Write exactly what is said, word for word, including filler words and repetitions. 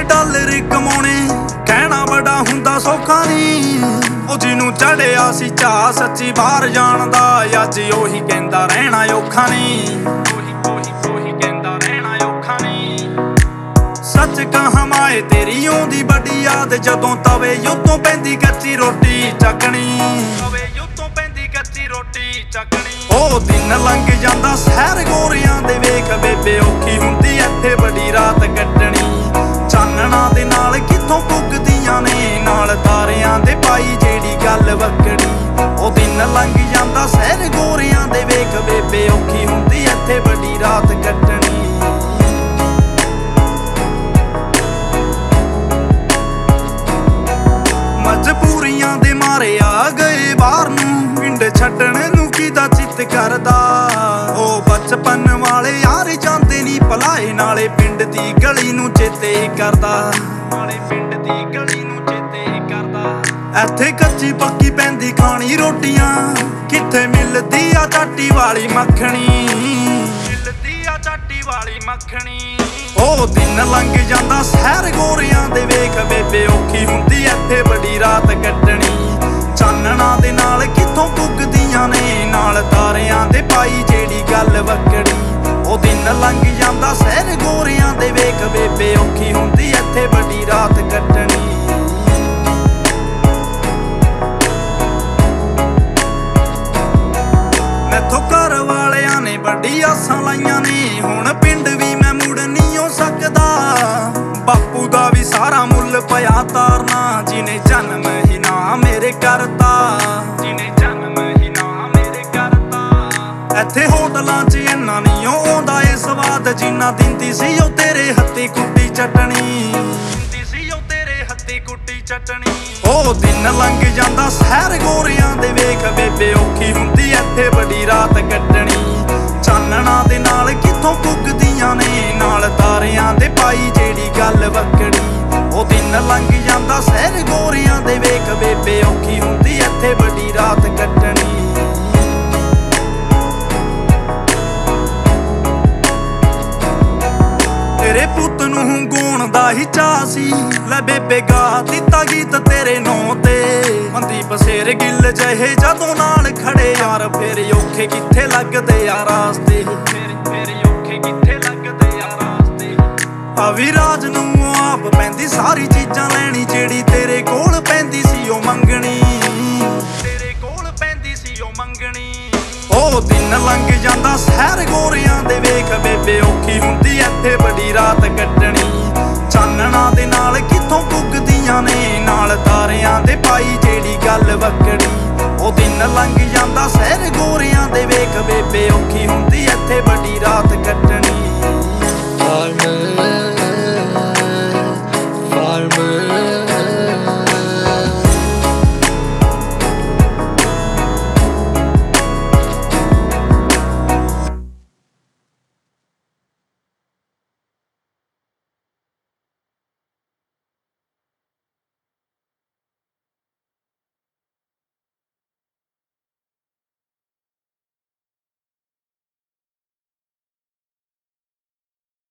Dollar ਕਮਾਉਣੇ ਕਹਿਣਾ ਬੜਾ ਹੁੰਦਾ ਸੌਖਾ ਨੀ। ਉਹ ਜਿਹਨੂੰ ਚੜਿਆ ਸੀ ਚਾਅ ਸੱਚੀ ਬਾਹਰ ਜਾਣ ਦਾ, ਅੱਜ ਉਹੀ ਕਹਿੰਦਾ ਰਹਿਣਾ ਔਖਾ ਨੀ। ਉਹੀ ਉਹੀ ਉਹੀ ਕਹਿੰਦਾ ਰਹਿਣਾ ਔਖਾ ਨੀ। ਸੱਚ ਕਹਾਂ ਮਾਏ ਤੇਰੀ ਆਉਂਦੀ ਵੱਡੀ ਯਾਦ, ਜਦੋਂ ਤਵੇ ਉੱਤੋਂ ਪੈਂਦੀ ਕੱਚੀ ਰੋਟੀ ਚੱਕਣੀ। ਤਵੇ ਉੱਤੋਂ ਪੈਂਦੀ ਕੱਚੀ ਰੋਟੀ ਚੱਕਣੀ। ਉਹ ਦਿਨ ਲੰਘ ਜਾਂਦਾ ਸਹਿਰ ਗੋਰਿਆਂ ਦੇ, ਵੇਖ ਬੇਬੇ ਔਖੀ ਹੁੰਦੀ ਇੱਥੇ ਬੜੀ ਰਾਤ ਕੱਟਣੀ। ਚਾਨਣਾ ਦੇ ਨਾਲ ਕਿੱਥੋਂ ਪੁੱਗਦੀਆਂ ਨੇ, ਨਾਲ ਤਾਰਿਆਂ ਦੇ ਪਾਈ ਜਿਹੜੀ ਗੱਲ ਵੱਖੜੀ। ਉਹ ਦਿਨ ਲੰਘ ਜਾਂਦਾ ਸਹਿਰ ਗੋਰਿਆਂ ਦੇ, ਵੇਖ ਬੇਬੇ ਔਖੀ ਹੁੰਦੀ ਇੱਥੇ ਬੜੀ ਰਾਤ ਕੱਟਣੀ। ਮਜਬੂਰੀਆਂ ਦੇ ਮਾਰੇ ਆ ਗਏ ਬਾਹਰ ਨੂੰ, ਪਿੰਡ ਛੱਡਣ ਨੂੰ ਕਿਦਾ ਚਿੱਤ ਕਰਦਾ। ਉਹ ਬਚਪਨ ਵਾਲੇ ਯਾਰ ਜਾਂਦੇ ਨੀ ਭੁਲਾਏ, ਨਾਲੇ ਪਿੰਡ ਦੀ ਗਲੀ ਨੂੰ ਚੇਤੇ ਕਰਦਾ। ਨਾਲੇ ਪਿੰਡ ਦੀ ਗਲੀ ਨੂੰ ਚੇਤੇ ਕਰਦਾ। ਇੱਥੇ ਕੱਚੀ ਪੱਕੀ ਪੈਂਦੀ ਖਾਣੀ ਰੋਟੀਆਂ, ਕਿੱਥੇ ਮਿਲਦੀ ਆ ਚਾਟੀ ਵਾਲੀ ਮੱਖਣੀ। ਮਿਲਦੀ ਆ ਚਾਟੀ ਵਾਲੀ ਮੱਖਣੀ। ਉਹ ਦਿਨ ਲੰਘ ਜਾਂਦਾ ਸਹਿਰ ਗੋਰਿਆਂ ਦੇ, ਵੇਖ ਬੇਬੇ ਔਖੀ ਹੁੰਦੀ ਇੱਥੇ ਬੜੀ ਰਾਤ ਕੱਟਣੀ। ਚਾਨਣਾ ਦੇ ਨਾਲ ਕਿੱਥੋਂ ਪੁੱਗਦੀਆਂ ਨੇ, ਨਾਲ ਤਾਰਿਆਂ ਦੇ ਪਾਈ ਜਿਹੜੀ ਗੱਲ ਵੱਖੜੀ। ਉਹ ਦਿਨ ਲੰਘ ਜਾਂਦਾ ਸਹਿਰ ਗੋਰਿਆਂ ਦੇ, ਵੇਖ ਬੇਬੇ ਔਖੀ ਹੁੰਦੀ ਇੱਥੇ ਬੜੀ ਰਾਤ ਕੱਟਣੀ। ਮੈਥੋਂ ਘਰ ਵਾਲਿਆਂ ਨੇ ਵੱਡੀ ਆਸਾਂ ਲਾਈਆਂ ਨੇ, ਹੁਣ ਪਿੰਡ ਵੀ ਮੈਂ ਮੁੜ ਨਹੀਂ ਹੋ ਸਕਦਾ। ਬਾਪੂ ਦਾ ਵੀ ਸਾਰਾ ਮੁੱਲ ਪਿਆ ਤਾਰਨਾ, ਜਿਹਨੇ ਜਨਮ ਹੀ ਨਾ ਮੇਰੇ ਕਰਤਾ। ਜਿਹਨੇ ਜਨਮ ਹੀ ਨਾ ਮੇਰੇ ਕਰਤਾ। ਇੱਥੇ ਹੋਟਲਾਂ 'ਚ ਇੰਨਾ ਨਹੀਂ ਆਉਂਦਾ ਏ ਸਵਾਦ, ਜਿੰਨਾ ਦਿੰਦੀ ਸੀ ਉਹ ਤੇਰੇ ਹੱਥੀ ਕੁੱਟੀ ਚਟਣੀ। ਦਿੰਦੀ ਸੀ ਉਹ ਤੇਰੇ ਹੱਥੀ ਕੁੱਟੀ ਚਟਣੀ। ਉਹ ਦਿਨ ਲੰਘ ਜਾਂਦਾ ਸਹਿਰ ਗੋਰਿਆਂ ਦੇ, ਵੇਖ ਬੇਬੇ ਔਖੀ ਹੁੰਦੀ ਇੱਥੇ ਬੜੀ ਰਾਤ ਕੱਟਣੀ। ਚਾਨਣਾ ਦੇ ਨਾਲ ਕਿੱਥੋਂ ਪੁੱਗਦੀਆਂ ਨੇ, ਨਾਲ ਤਾਰਿਆਂ ਦੇ ਪਾਈ ਜਿਹੜੀ ਗੱਲ ਵੱਖੜੀ। ਉਹ ਦਿਨ ਲੰਘ ਜਾਂਦਾ ਸਹਿਰ ਗੋਰਿਆਂ ਦੇ, ਵੇਖ ਬੇਬੇ ਔਖੀ ਹੁੰਦੀ ਇੱਥੇ ਬੜੀ ਰਾਤ ਕੱਟਣੀ। ਤੇਰੇ ਪੁੱਤ ਨੂੰ ਗਾਉਣ ਦਾ ਹੀ ਚਾਅ ਸੀ, ਲੈ ਬੇਬੇ ਗਾ ਦਿੱਤਾ ਗੀਤ ਤੇਰੇ ਨਾਂ ਤੇ। ਮਨਦੀਪ ਸ਼ੇਰ ਗਿੱਲ ਜਿਹੇ ਜਦੋਂ ਨਾਲ ਖੜੇ ਯਾਰ, ਫੇਰ ਔਖੇ ਕਿੱਥੇ ਲੱਗਦੇ ਆ ਰਾਸਤੇ। ਫੇਰ ਫੇਰ ਔਖੇ ਕਿੱਥੇ ਲੱਗਦੇ ਆ ਰਾਸਤੇ। ਅਵਿਰਾਜ ਨੂੰ ਆਪ ਪੈਂਦੀ ਸਾਰੀ ਚੀਜ਼ਾਂ ਲੈਣੀ, ਜਿਹੜੀ ਤੇਰੇ ਕੋਲ ਪੈਂਦੀ ਸੀ ਉਹ ਮੰਗਣੀ। ਤੇਰੇ ਕੋਲ ਪੈਂਦੀ ਸੀ ਉਹ ਮੰਗਣੀ। ਉਹ ਦਿਨ ਲੰਘ ਜਾਂਦਾ ਸਹਿਰ ਗੋਰਿਆਂ ਦੇ, ਵੇਖ ਬੇਬੇ ਔਖੀ ਹੁੰਦੀ ਇੱਥੇ ਬੜੀ ਰਾਤ ਕੱਟਣੀ। ਚਾਨਣਾ ਦੇ ਨਾਲ ਕਿੱਥੋਂ ਪੁੱਗਦੀਆਂ ਨੇ, ਨਾਲ ਤਾਰਿਆਂ ਦੇ ਪਾਈ ਜਿਹੜੀ ਗੱਲ ਵੱਖੜੀ। ਉਹ ਦਿਨ ਲੰਘ ਜਾਂਦਾ ਸਹਿਰ ਗੋਰਿਆਂ ਦੇ, ਵੇਖ ਬੇਬੇ ਔਖੀ ਹੁੰਦੀ ਇੱਥੇ ਬੜੀ ਰਾਤ